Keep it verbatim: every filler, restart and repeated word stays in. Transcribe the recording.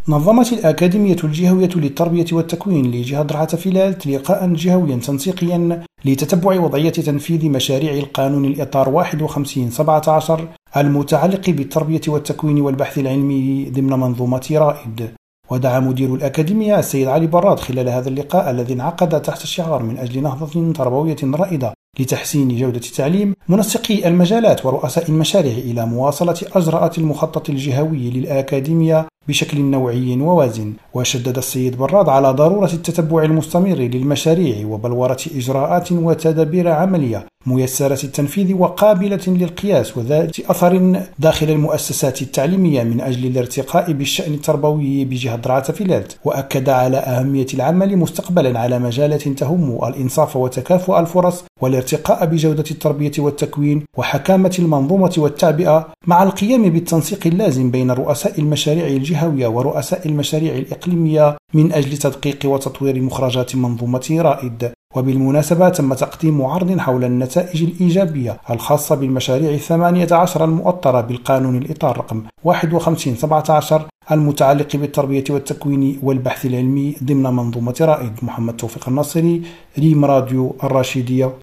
نظمت الأكاديمية الجهوية للتربية والتكوين لجهة درعا فيلالت لقاء جهويا تنسيقيا لتتبع وضعية تنفيذ مشاريع القانون الإطار واحد وخمسين سبعة عشر المتعلق بالتربية والتكوين والبحث العلمي ضمن منظومة رائد. ودعا مدير الأكاديمية السيد علي براد خلال هذا اللقاء الذي انعقد تحت شعار من أجل نهضة تربوية رائدة لتحسين جودة التعليم منسقي المجالات ورؤساء المشاريع إلى مواصلة إجراءات المخطط الجهوي للأكاديمية بشكل نوعي ووازن. وشدد السيد براد على ضرورة التتبع المستمر للمشاريع وبلورة إجراءات وتدابير عملية ميسرة التنفيذ وقابلة للقياس وذات أثر داخل المؤسسات التعليمية من أجل الارتقاء بالشأن التربوي بجهة درعا فيلالت. وأكد على أهمية العمل مستقبلا على مجالات تهم الإنصاف وتكافؤ الفرص والارتقاء بجودة التربية والتكوين وحكامة المنظومة والتعبئة، مع القيام بالتنسيق اللازم بين رؤساء المشاريع الجهوية ورؤساء المشاريع الإقليمية من أجل تدقيق وتطوير مخرجات منظومة رائد. وبالمناسبة تم تقديم عرض حول النتائج الإيجابية الخاصة بالمشاريع الثمانية عشر المؤطرة بالقانون الإطار رقم واحد وخمسين سبعة عشر المتعلق بالتربية والتكوين والبحث العلمي ضمن منظومة رائد. محمد توفيق الناصري، ريم راديو الراشدية.